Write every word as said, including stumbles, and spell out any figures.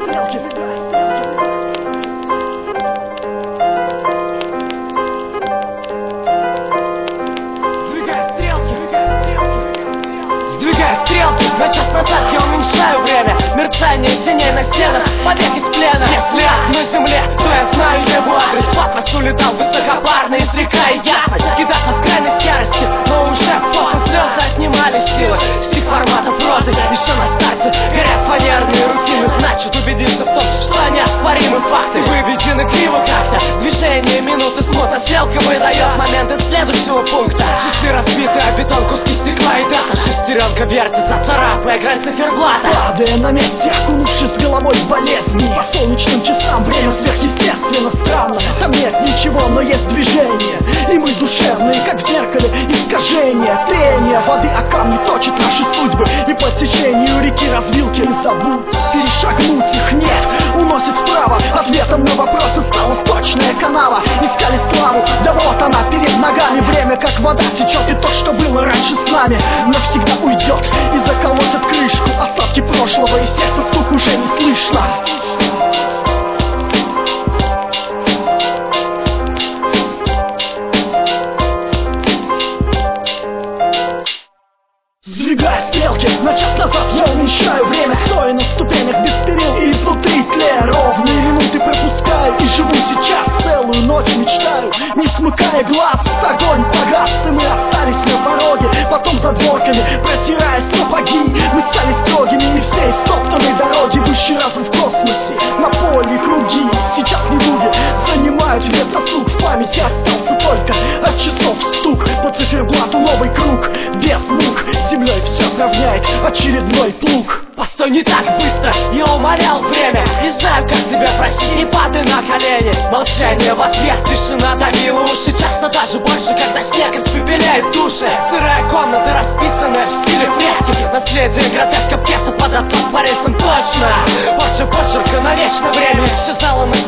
стрелки. На час назад я уменьшаю время, мерцание теней на стенах, побег из плена. Если ад на земле, то я знаю его адрес. Пафос улетал высокопарно, изрекая ясность. Кидаться в крайность ярости, но уже фокус слезы отнимали силы. Стих форматов розы, еще на старте горят фанерные рутины. Значит убедиться в том, что неоспоримы факты выведены криво как-то. Движение минуты с мотострелкой выдает моменты следующего пункта. Часы разбиты, а бетон, куски стекла и дата. Шестеренка вертится, царапая грань циферблата. Падая на месте, окунувшись головой в болезни. По солнечным часам время сверхъестественно странно. Там нет ничего, но есть движение. И мы душевные, как в зеркале, искажения. Трение воды о камни точит наши судьбы. И по течению реки развилки не забудь перешагнуть их нет. Уносит вправо, ответом на вопросы стала сточная канава. Искали славу, да вот она перед ногами. Время как вода течет, и то, что было раньше с нами, навсегда уйдет и заколотит крышку. Остатки прошлого, и сердце стук уже не слышно. Сдвигая стрелки, на час назад я уменьшаю время. Стоя на ступенях без перил и изнутри тлея. Ровные минуты пропускаю и живу сейчас. Целую ночь мечтаю, не смыкая глаз. Огонь погас, и мы остались на пороге. Потом за дворками, протирая сапоги, мы стали строгими и всей стоптанной дороги. Высший разум в космосе, на поле круги. Сейчас не люди занимают весь досуг. В памяти остался только от часов стук. По циферблату новый круг, без мук. Землей все сравняет очередной плуг. Постой, не так быстро, я умолял время. Не знаю, как тебя просить, не падай на колени. Молчание в ответ, тишина давила уши. Часто даже больше, когда снег испепеляет души. Сырая комната, расписанная в стиле фрески. Наследие гротеска, пьеса под откос по рельсам точно. Больше почерка, навечно время исчезало на